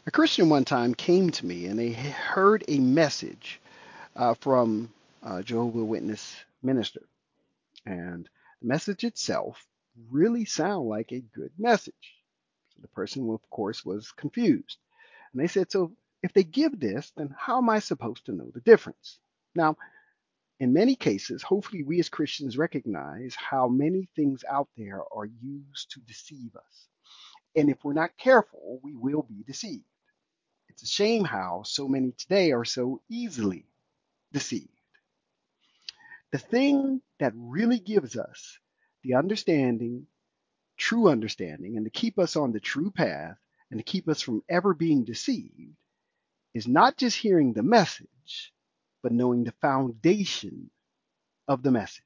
A Christian one time came to me and they heard a message from a Jehovah's Witness minister. And the message itself really sounded like a good message. So the person, of course, was confused. And they said, so if they give this, then how am I supposed to know the difference? Now, in many cases, hopefully we as Christians recognize how many things out there are used to deceive us. And if we're not careful, we will be deceived. It's a shame how so many today are so easily deceived. The thing that really gives us the understanding, true understanding, and to keep us on the true path and to keep us from ever being deceived is not just hearing the message, but knowing the foundation of the message.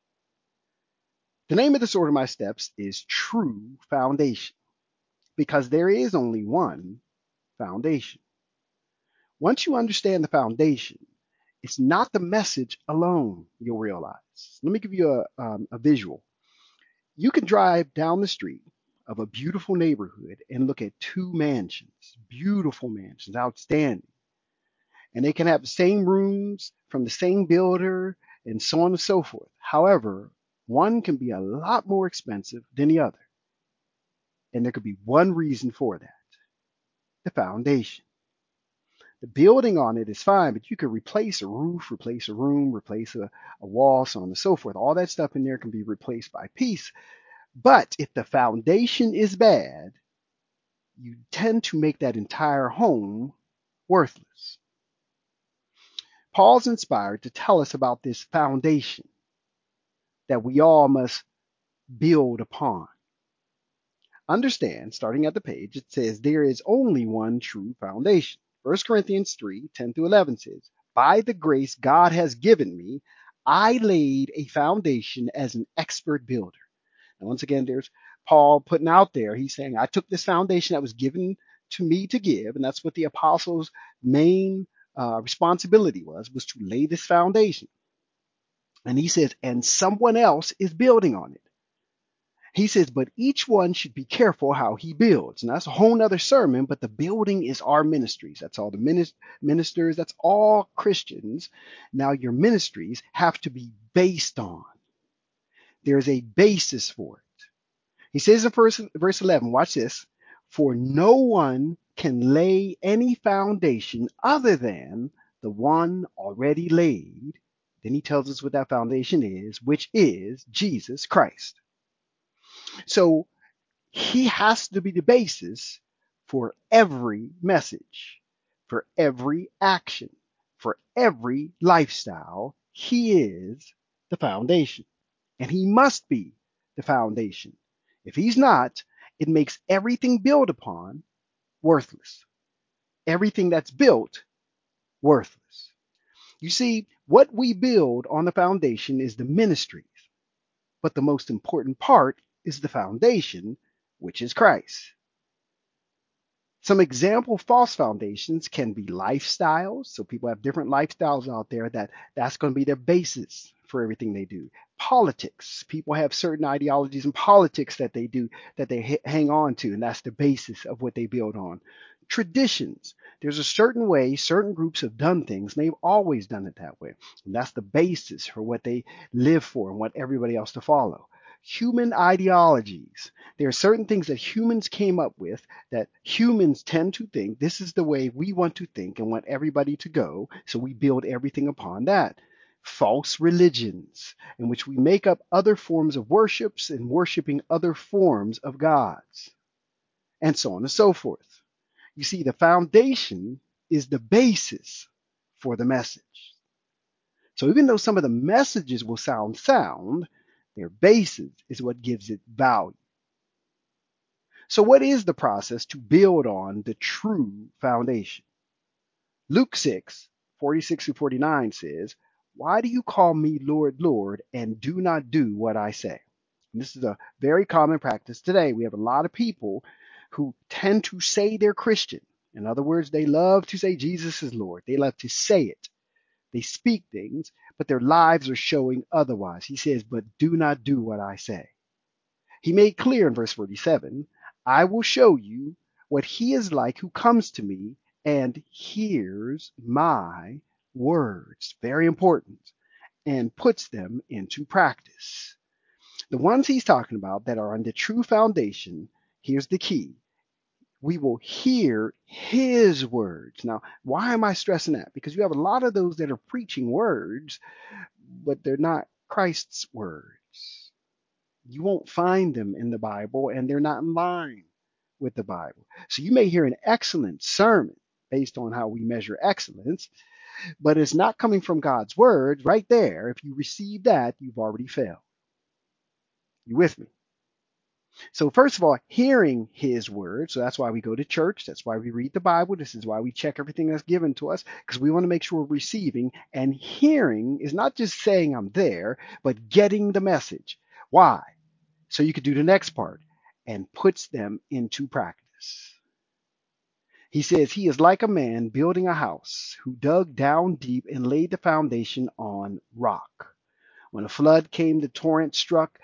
The name of this order of my steps is True Foundation because there is only one foundation. Once you understand the foundation, it's not the message alone you'll realize. Let me give you a visual. You can drive down the street of a beautiful neighborhood and look at two mansions, beautiful mansions, outstanding. And they can have the same rooms from the same builder and so on and so forth. However, one can be a lot more expensive than the other. And there could be one reason for that, the foundation. The building on it is fine, but you could replace a roof, replace a room, replace a wall, so on and so forth. All that stuff in there can be replaced by piece. But if the foundation is bad, you tend to make that entire home worthless. Paul's inspired to tell us about this foundation that we all must build upon. Understand, starting at the page, it says there is only one true foundation. 1 Corinthians 3:10 through 11 says, by the grace God has given me, I laid a foundation as an expert builder. And once again, there's Paul putting out there. He's saying, I took this foundation that was given to me to give, and that's what the apostles' main responsibility was to lay this foundation. And he says, and someone else is building on it. He says, but each one should be careful how he builds. And that's a whole nother sermon, but the building is our ministries. That's all the ministers, that's all Christians. Now your ministries have to be based on. There's a basis for it. He says in verse 11, watch this, for no one can lay any foundation other than the one already laid. Then he tells us what that foundation is, which is Jesus Christ. So he has to be the basis for every message, for every action, for every lifestyle. He is the foundation, and he must be the foundation. If he's not, it makes everything built upon worthless. Everything that's built, worthless. You see, what we build on the foundation is the ministries, but the most important part is the foundation, which is Christ. Some example false foundations can be lifestyles. So people have different lifestyles out there that's going to be their basis for everything they do. Politics. People have certain ideologies in politics that they do, that they hang on to, and that's the basis of what they build on. Traditions. There's a certain way certain groups have done things, and they've always done it that way. And that's the basis for what they live for and what everybody else to follow. Human ideologies. There are certain things that humans came up with that humans tend to think this is the way we want to think and want everybody to go. So we build everything upon that. False religions in which we make up other forms of worships and worshiping other forms of gods, and so on and so forth. You see, the foundation is the basis for the message. So even though some of the messages will sound sound, their basis is what gives it value. So what is the process to build on the true foundation? Luke 6:46 through 49 says, why do you call me Lord, Lord, and do not do what I say? And this is a very common practice today. We have a lot of people who tend to say they're Christian. In other words, they love to say Jesus is Lord. They love to say it. They speak things, but their lives are showing otherwise. He says, but do not do what I say. He made clear in verse 47, I will show you what he is like who comes to me and hears my words, very important, and puts them into practice. The ones he's talking about that are on the true foundation, here's the key. We will hear his words. Now, why am I stressing that? Because you have a lot of those that are preaching words, but they're not Christ's words. You won't find them in the Bible, and they're not in line with the Bible. So you may hear an excellent sermon based on how we measure excellence, but it's not coming from God's word right there. If you receive that, you've already failed. You with me? So first of all, hearing his word. So that's why we go to church. That's why we read the Bible. This is why we check everything that's given to us, because we want to make sure we're receiving. And hearing is not just saying I'm there, but getting the message. Why? So you could do the next part, and puts them into practice. He says he is like a man building a house who dug down deep and laid the foundation on rock. When a flood came, the torrent struck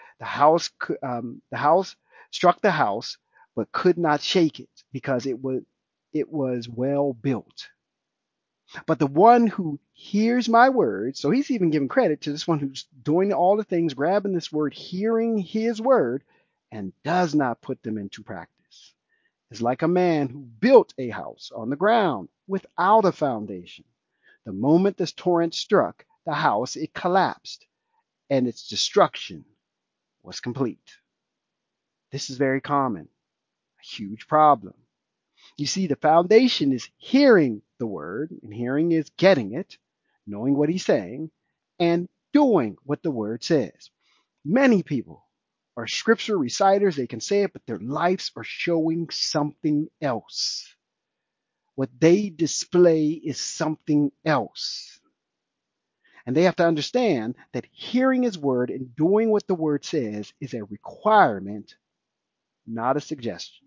the house struck the house, but could not shake it because it was well built. But the one who hears my word, so he's even giving credit to this one who's doing all the things, grabbing this word, hearing his word, and does not put them into practice, is like a man who built a house on the ground without a foundation. The moment this torrent struck the house, it collapsed, and its destruction was complete. This is very common, a huge problem. You see, the foundation is hearing the word, and hearing is getting it, knowing what he's saying, and doing what the word says. Many people are scripture reciters, they can say it, but their lives are showing something else. What they display is something else. And they have to understand that hearing his word and doing what the word says is a requirement, not a suggestion.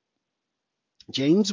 James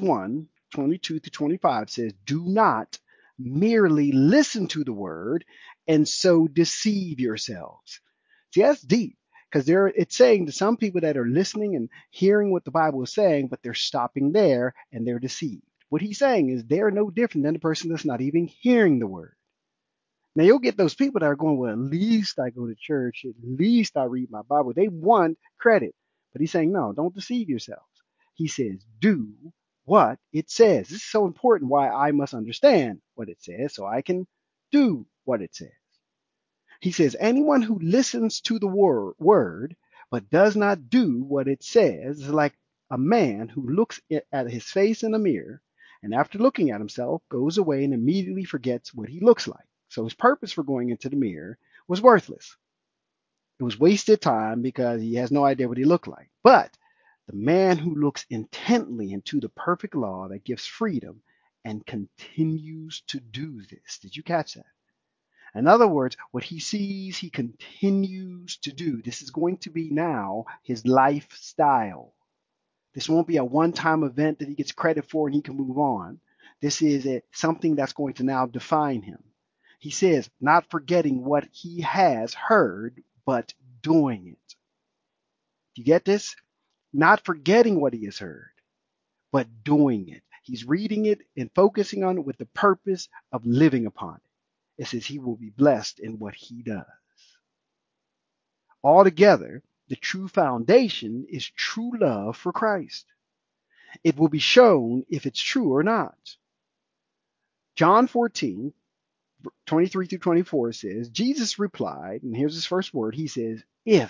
1:22-25 says, do not merely listen to the word and so deceive yourselves. See, that's deep, because it's saying to some people that are listening and hearing what the Bible is saying, but they're stopping there and they're deceived. What he's saying is they're no different than the person that's not even hearing the word. Now you'll get those people that are going, well, at least I go to church, at least I read my Bible. They want credit. But he's saying, no, don't deceive yourselves. He says, do what it says. This is so important why I must understand what it says so I can do what it says. He says, anyone who listens to the word but does not do what it says is like a man who looks at his face in a mirror and after looking at himself goes away and immediately forgets what he looks like. So his purpose for going into the mirror was worthless. It was wasted time because he has no idea what he looked like. But the man who looks intently into the perfect law that gives freedom and continues to do this. Did you catch that? In other words, what he sees, he continues to do. This is going to be now his lifestyle. This won't be a one-time event that he gets credit for and he can move on. This is something that's going to now define him. He says, not forgetting what he has heard, but doing it. Do you get this? Not forgetting what he has heard, but doing it. He's reading it and focusing on it with the purpose of living upon it. It says he will be blessed in what he does. Altogether, the true foundation is true love for Christ. It will be shown if it's true or not. John 14:23-24 says, Jesus replied, and here's his first word, he says,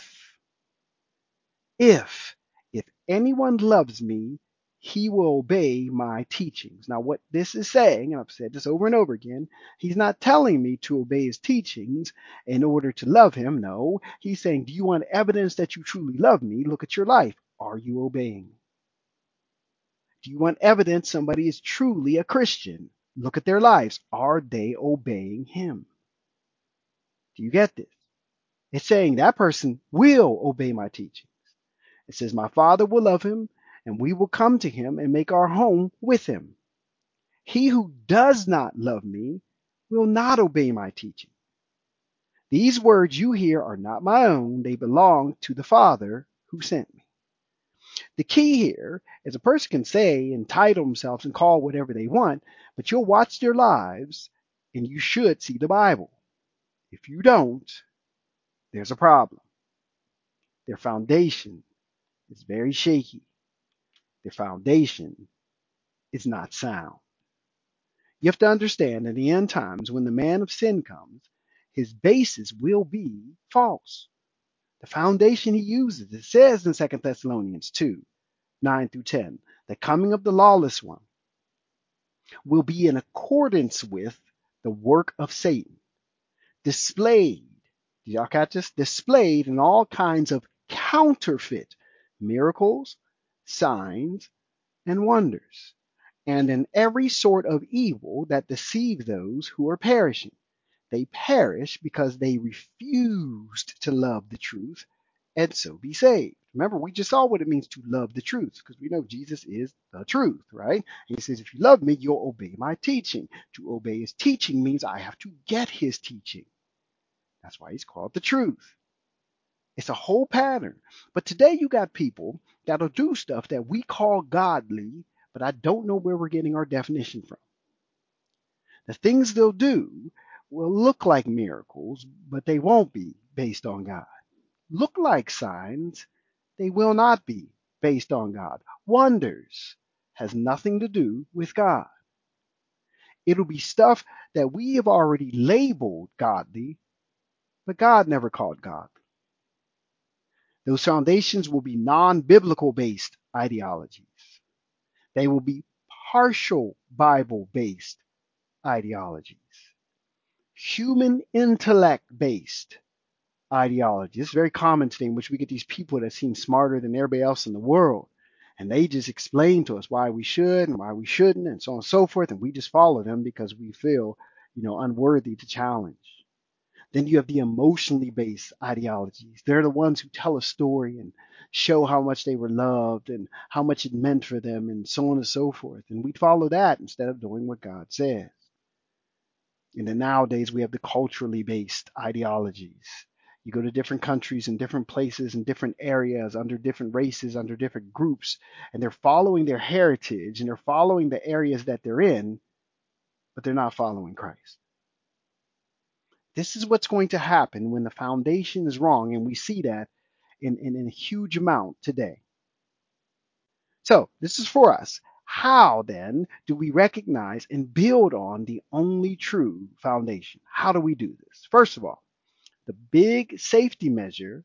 if anyone loves me, he will obey my teachings. Now, what this is saying, and I've said this over and over again, he's not telling me to obey his teachings in order to love him. No, he's saying, do you want evidence that you truly love me? Look at your life. Are you obeying? Do you want evidence somebody is truly a Christian? Look at their lives. Are they obeying him? Do you get this? It's saying that person will obey my teachings. It says, my Father will love him, and we will come to him and make our home with him. He who does not love me will not obey my teaching. These words you hear are not my own. They belong to the Father who sent me. The key here is a person can say, entitle themselves, and call whatever they want, but you'll watch their lives and you should see the Bible. If you don't, there's a problem. Their foundation is very shaky. Their foundation is not sound. You have to understand in the end times, when the man of sin comes, his basis will be false. The foundation he uses, it says in 2 Thessalonians 2, 9 through 10, the coming of the lawless one will be in accordance with the work of Satan, displayed, did y'all catch this? Displayed in all kinds of counterfeit miracles, signs, and wonders, and in every sort of evil that deceives those who are perishing. They perish because they refused to love the truth and so be saved. Remember, we just saw what it means to love the truth because we know Jesus is the truth, right? And he says, if you love me, you'll obey my teaching. To obey his teaching means I have to get his teaching. That's why he's called the truth. It's a whole pattern. But today you got people that'll do stuff that we call godly, but I don't know where we're getting our definition from. The things they'll do will look like miracles, but they won't be based on God. Look like signs, they will not be based on God. Wonders has nothing to do with God. It'll be stuff that we have already labeled godly, but God never called godly. Those foundations will be non-biblical based ideologies. They will be partial Bible based ideologies. Human intellect based ideology. It's very common today in which we get these people that seem smarter than everybody else in the world. And they just explain to us why we should and why we shouldn't and so on and so forth. And we just follow them because we feel, unworthy to challenge. Then you have the emotionally based ideologies. They're the ones who tell a story and show how much they were loved and how much it meant for them and so on and so forth. And we follow that instead of doing what God says. And then nowadays we have the culturally based ideologies. You go to different countries and different places and different areas under different races, under different groups, and they're following their heritage and they're following the areas that they're in, but they're not following Christ. This is what's going to happen when the foundation is wrong, and we see that in a huge amount today. So this is for us. How then do we recognize and build on the only true foundation? How do we do this? First of all, the big safety measure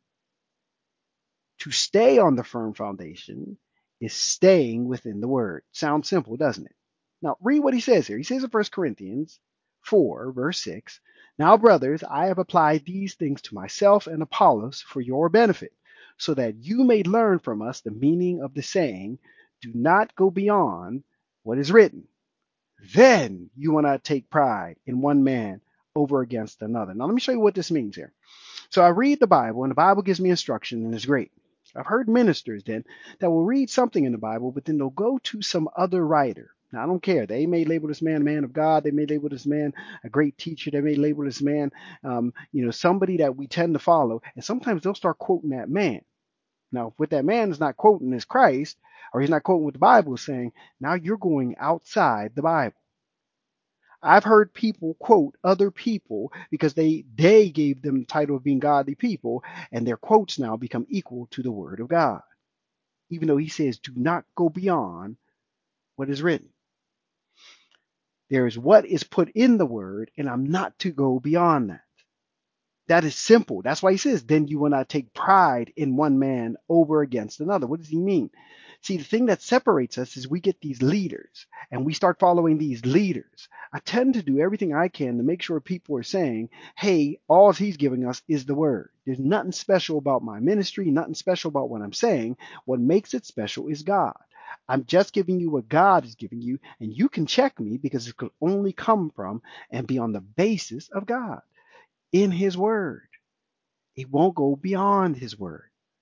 to stay on the firm foundation is staying within the word. Sounds simple, doesn't it? Now, read what he says here. He says in 1 Corinthians 4, verse 6, now, brothers, I have applied these things to myself and Apollos for your benefit, so that you may learn from us the meaning of the saying, do not go beyond what is written. Then you will not take pride in one man over against another. Now, let me show you what this means here. So I read the Bible, and the Bible gives me instruction, and it's great. I've heard ministers then that will read something in the Bible, but then they'll go to some other writer. Now, I don't care. They may label this man a man of God. They may label this man a great teacher. They may label this man, somebody that we tend to follow. And sometimes they'll start quoting that man. Now, what that man is not quoting is Christ, or he's not quoting what the Bible is saying. Now you're going outside the Bible. I've heard people quote other people because they gave them the title of being godly people, and their quotes now become equal to the word of God. Even though he says, do not go beyond what is written. There is what is put in the word, and I'm not to go beyond that. That is simple. That's why he says, then you will not take pride in one man over against another. What does he mean? See, the thing that separates us is we get these leaders and we start following these leaders. I tend to do everything I can to make sure people are saying, hey, all he's giving us is the word. There's nothing special about my ministry, nothing special about what I'm saying. What makes it special is God. I'm just giving you what God is giving you, and you can check me because it could only come from and be on the basis of God in his word. It won't go beyond his word.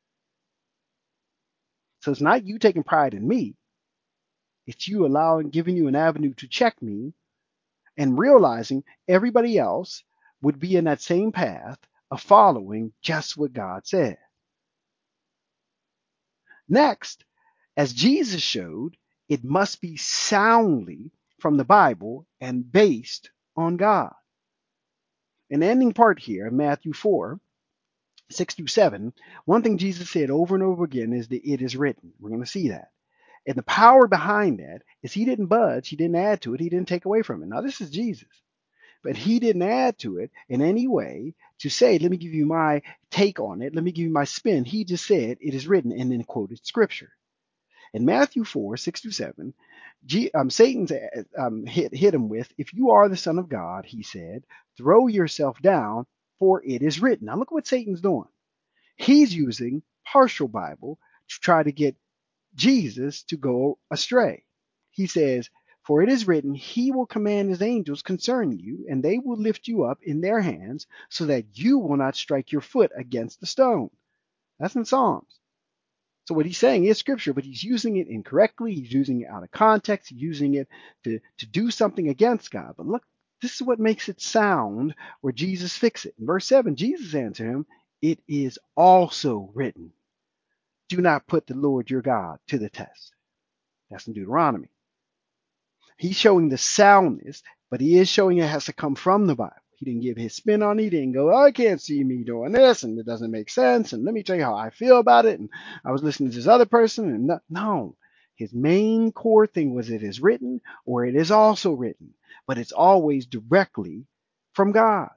So it's not you taking pride in me. It's you giving you an avenue to check me and realizing everybody else would be in that same path of following just what God said. Next, As Jesus showed, it must be soundly from the Bible and based on God. An ending part here, Matthew 4, 6 through 7, one thing Jesus said over and over again is that it is written. We're going to see that. And the power behind that is he didn't budge, he didn't add to it, he didn't take away from it. Now, this is Jesus, but he didn't add to it in any way to say, let me give you my take on it, let me give you my spin. He just said, it is written, and then quoted scripture. In Matthew 4, 6 through 7, Satan hit him with, if you are the Son of God, he said, throw yourself down, for it is written. Now look what Satan's doing. He's using partial Bible to try to get Jesus to go astray. He says, for it is written, he will command his angels concerning you, and they will lift you up in their hands, so that you will not strike your foot against the stone. That's in Psalms. So what he's saying is scripture, but he's using it incorrectly. He's using it out of context. He's using it to do something against God. But look, this is what makes it sound where Jesus fixed it. In verse 7, Jesus answered him, it is also written, do not put the Lord your God to the test. That's in Deuteronomy. He's showing the soundness, but he is showing it has to come from the Bible. He didn't give his spin on it. He didn't go, I can't see me doing this, and it doesn't make sense, and let me tell you how I feel about it, and I was listening to this other person, and no. His main core thing was it is written, or it is also written, but it's always directly from God.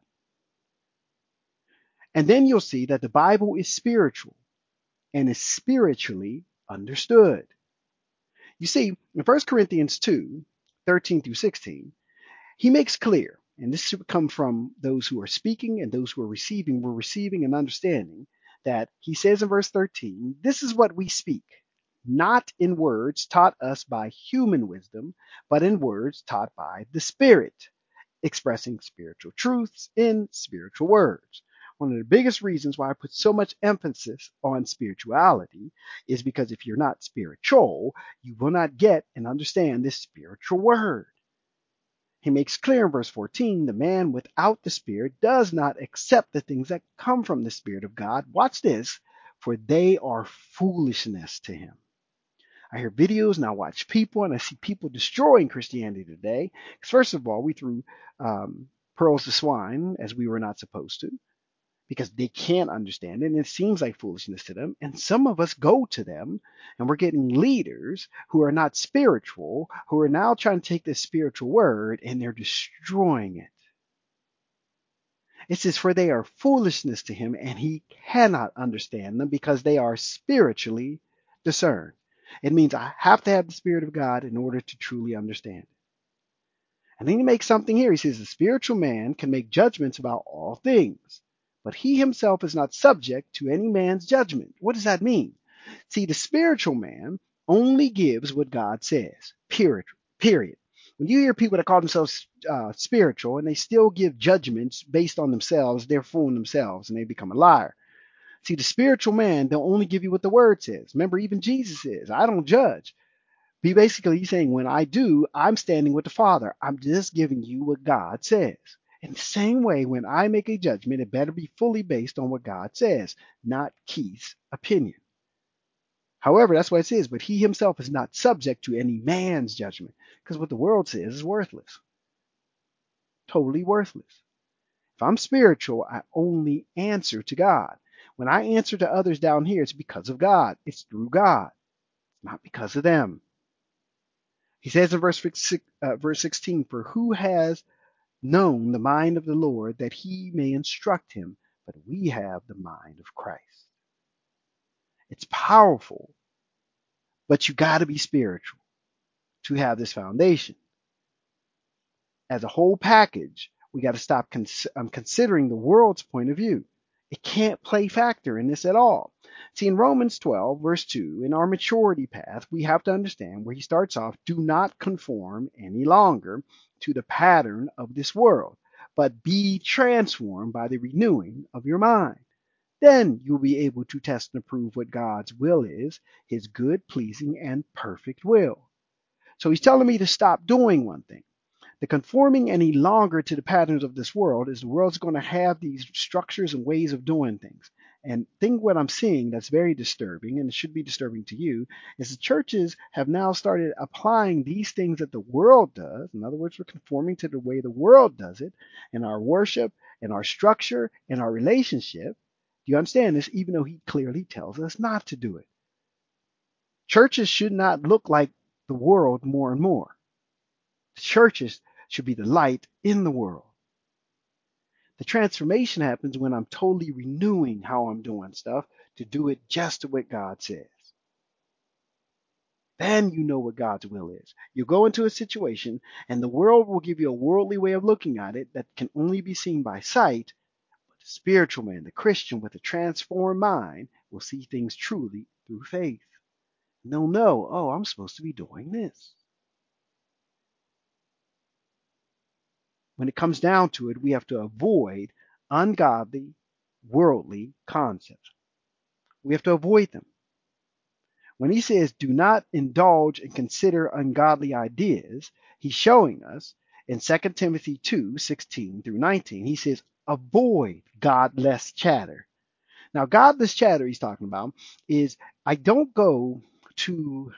And then you'll see that the Bible is spiritual and is spiritually understood. You see, in 1 Corinthians 2, 13 through 16, he makes clear, and this should come from those who are speaking and those who are receiving, we're receiving and understanding, that he says in verse 13, this is what we speak, not in words taught us by human wisdom, but in words taught by the Spirit, expressing spiritual truths in spiritual words. One of the biggest reasons why I put so much emphasis on spirituality is because if you're not spiritual, you will not get and understand this spiritual word. He makes clear in verse 14, the man without the Spirit does not accept the things that come from the Spirit of God. Watch this, for they are foolishness to him. I hear videos and I watch people and I see people destroying Christianity today. Because first of all, we threw pearls to swine as we were not supposed to, because they can't understand it and it seems like foolishness to them. And some of us go to them and we're getting leaders who are not spiritual, who are now trying to take this spiritual word and they're destroying it. It says, for they are foolishness to him and he cannot understand them because they are spiritually discerned. It means I have to have the Spirit of God in order to truly understand it. And then he makes something here. He says, the spiritual man can make judgments about all things, but he himself is not subject to any man's judgment. What does that mean? See, the spiritual man only gives what God says, period. When you hear people that call themselves spiritual and they still give judgments based on themselves, they're fooling themselves and they become a liar. See, the spiritual man, they'll only give you what the word says. Remember, even Jesus says, I don't judge. Basically, he's saying, when I do, I'm standing with the Father. I'm just giving you what God says. In the same way, when I make a judgment, it better be fully based on what God says, not Keith's opinion. However, that's what it says, but he himself is not subject to any man's judgment, because what the world says is worthless. Totally worthless. If I'm spiritual, I only answer to God. When I answer to others down here, it's because of God. It's through God, not because of them. He says in verse 16, for who has known the mind of the Lord that he may instruct him? But we have the mind of Christ. It's powerful, but you got to be spiritual to have this foundation. As a whole package, we got to stop considering the world's point of view. It can't play factor in this at all. See, in Romans 12, verse 2, in our maturity path, we have to understand where he starts off, do not conform any longer to the pattern of this world, but be transformed by the renewing of your mind. Then you'll be able to test and approve what God's will is, his good, pleasing, and perfect will. So he's telling me to stop doing one thing. The conforming any longer to the patterns of this world is the world's going to have these structures and ways of doing things. And think what I'm seeing that's very disturbing, and it should be disturbing to you, is the churches have now started applying these things that the world does. In other words, we're conforming to the way the world does it in our worship, in our structure, in our relationship. Do you understand this? Even though he clearly tells us not to do it. Churches should not look like the world more and more. Churches should be the light in the world. The transformation happens when I'm totally renewing how I'm doing stuff to do it just what God says. Then you know what God's will is. You go into a situation and the world will give you a worldly way of looking at it that can only be seen by sight. But the spiritual man, the Christian with a transformed mind, will see things truly through faith. And they'll know, oh, I'm supposed to be doing this. When it comes down to it, we have to avoid ungodly, worldly concepts. We have to avoid them. When he says, do not indulge and consider ungodly ideas, he's showing us in 2 Timothy 2:16 through 19, he says, avoid godless chatter. Now, godless chatter he's talking about is I don't go to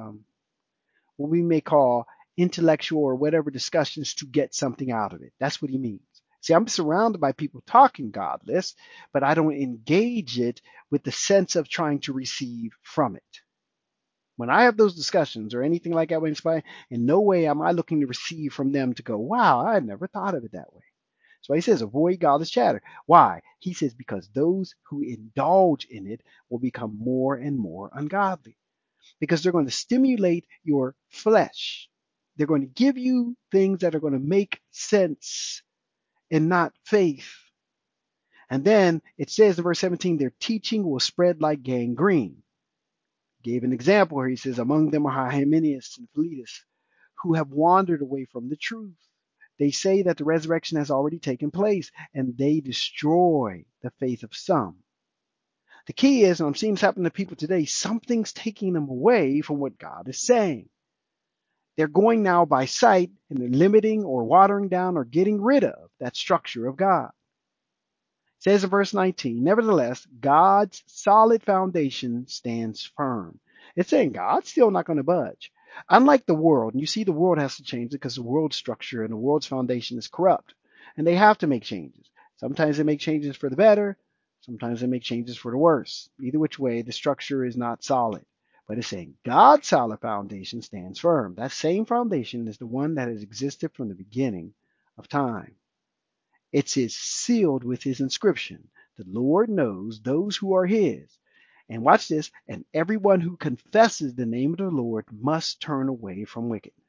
what we may call intellectual or whatever discussions to get something out of it. That's what he means. See, I'm surrounded by people talking godless, but I don't engage it with the sense of trying to receive from it. When I have those discussions or anything like that with somebody, in no way am I looking to receive from them to go, wow, I never thought of it that way. So he says, avoid godless chatter. Why? He says, because those who indulge in it will become more and more ungodly. Because they're going to stimulate your flesh. They're going to give you things that are going to make sense and not faith. And then it says in verse 17, their teaching will spread like gangrene. Gave an example where he says, among them are Hymenaeus and Philetus, who have wandered away from the truth. They say that the resurrection has already taken place, and they destroy the faith of some. The key is, and I'm seeing this happen to people today, something's taking them away from what God is saying. They're going now by sight, and they're limiting or watering down or getting rid of that structure of God. It says in verse 19, nevertheless, God's solid foundation stands firm. It's saying God's still not going to budge. Unlike the world, and you see the world has to change because the world's structure and the world's foundation is corrupt. And they have to make changes. Sometimes they make changes for the better. Sometimes they make changes for the worse. Either which way, the structure is not solid. But it's saying God's solid foundation stands firm. That same foundation is the one that has existed from the beginning of time. It is sealed with his inscription. The Lord knows those who are his. And watch this. And everyone who confesses the name of the Lord must turn away from wickedness.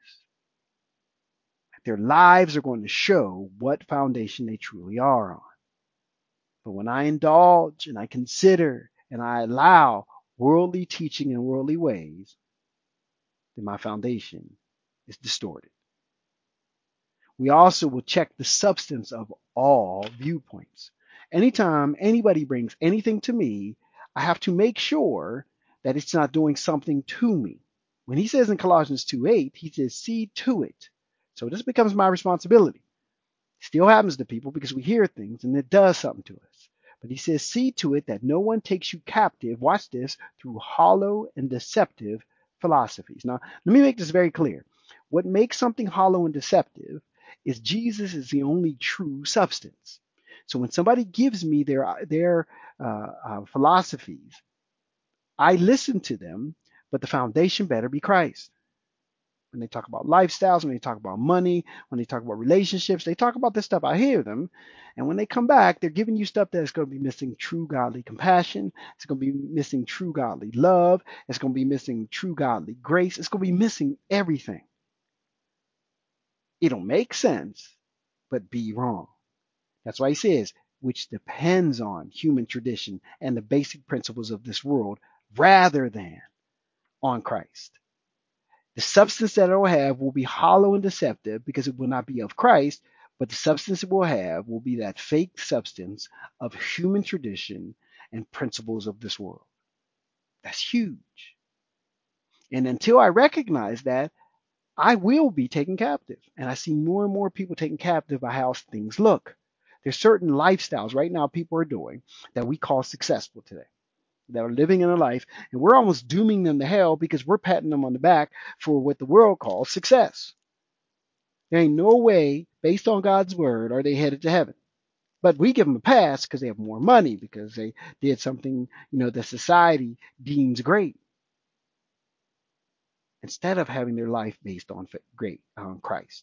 Their lives are going to show what foundation they truly are on. But when I indulge and I consider and I allow worldly teaching and worldly ways, then my foundation is distorted. We also will check the substance of all viewpoints. Anytime anybody brings anything to me, I have to make sure that it's not doing something to me. When he says in Colossians 2:8, he says, see to it. So this becomes my responsibility. It still happens to people because we hear things and it does something to us. But he says, see to it that no one takes you captive, watch this, through hollow and deceptive philosophies. Now, let me make this very clear. What makes something hollow and deceptive is Jesus is the only true substance. So when somebody gives me their philosophies, I listen to them, but the foundation better be Christ. When they talk about lifestyles, when they talk about money, when they talk about relationships, they talk about this stuff. I hear them. And when they come back, they're giving you stuff that's going to be missing true godly compassion. It's going to be missing true godly love. It's going to be missing true godly grace. It's going to be missing everything. It'll make sense, but be wrong. That's why he says, which depends on human tradition and the basic principles of this world rather than on Christ. The substance that it will have will be hollow and deceptive because it will not be of Christ, but the substance it will have will be that fake substance of human tradition and principles of this world. That's huge. And until I recognize that, I will be taken captive. And I see more and more people taken captive by how things look. There's certain lifestyles right now people are doing that we call successful today, that are living in a life, and we're almost dooming them to hell because we're patting them on the back for what the world calls success. There ain't no way, based on God's word, are they headed to heaven. But we give them a pass because they have more money, because they did something, that society deems great, instead of having their life based on great on Christ.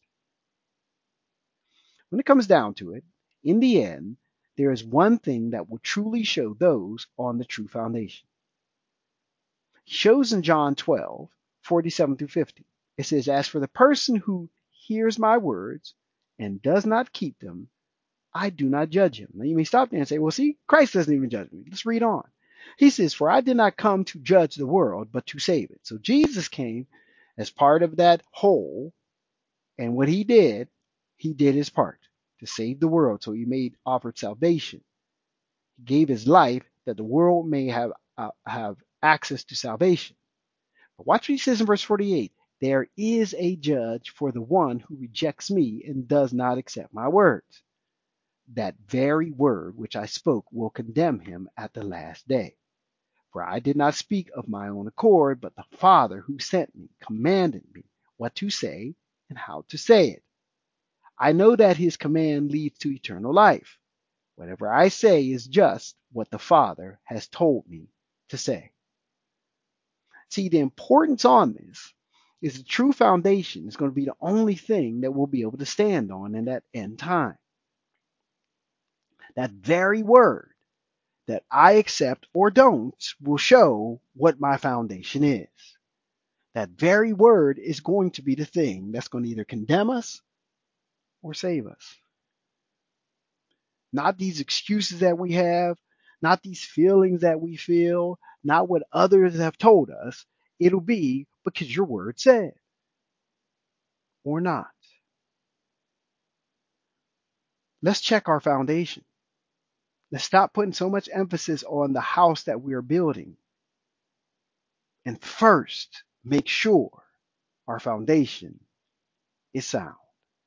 When it comes down to it, in the end, there is one thing that will truly show those on the true foundation. He shows in John 12:47 through 50. It says, "As for the person who hears my words and does not keep them, I do not judge him." Now you may stop there and say, well, see, Christ doesn't even judge me. Let's read on. He says, "For I did not come to judge the world, but to save it." So Jesus came as part of that whole, and what he did his part to save the world. So he offered salvation. He gave his life that the world may have access to salvation. But watch what he says in verse 48. "There is a judge for the one who rejects me and does not accept my words. That very word which I spoke will condemn him at the last day. For I did not speak of my own accord, but the Father who sent me commanded me what to say and how to say it. I know that his command leads to eternal life. Whatever I say is just what the Father has told me to say." See, the importance on this is the true foundation is going to be the only thing that we'll be able to stand on in that end time. That very word that I accept or don't will show what my foundation is. That very word is going to be the thing that's going to either condemn us or save us. Not these excuses that we have, not these feelings that we feel, not what others have told us. It'll be because your word said, or not. Let's check our foundation. Let's stop putting so much emphasis on the house that we are building. And first, make sure our foundation is sound.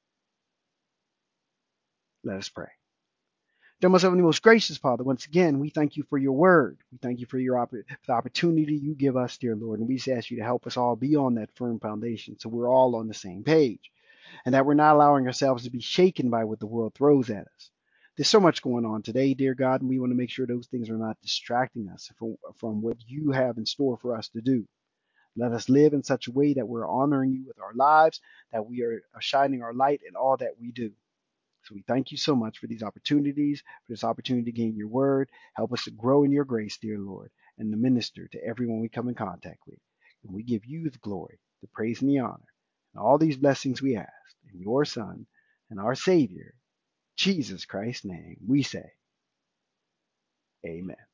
Let us pray. Dear most heavenly, most gracious Father, once again, we thank you for your word. We thank you for the opportunity you give us, dear Lord. And we just ask you to help us all be on that firm foundation so we're all on the same page and that we're not allowing ourselves to be shaken by what the world throws at us. There's so much going on today, dear God, and we want to make sure those things are not distracting us from what you have in store for us to do. Let us live in such a way that we're honoring you with our lives, that we are shining our light in all that we do. So we thank you so much for these opportunities, for this opportunity to gain your word. Help us to grow in your grace, dear Lord, and to minister to everyone we come in contact with. And we give you the glory, the praise, and the honor. And all these blessings we ask in your Son and our Savior, Jesus Christ's name, we say, amen.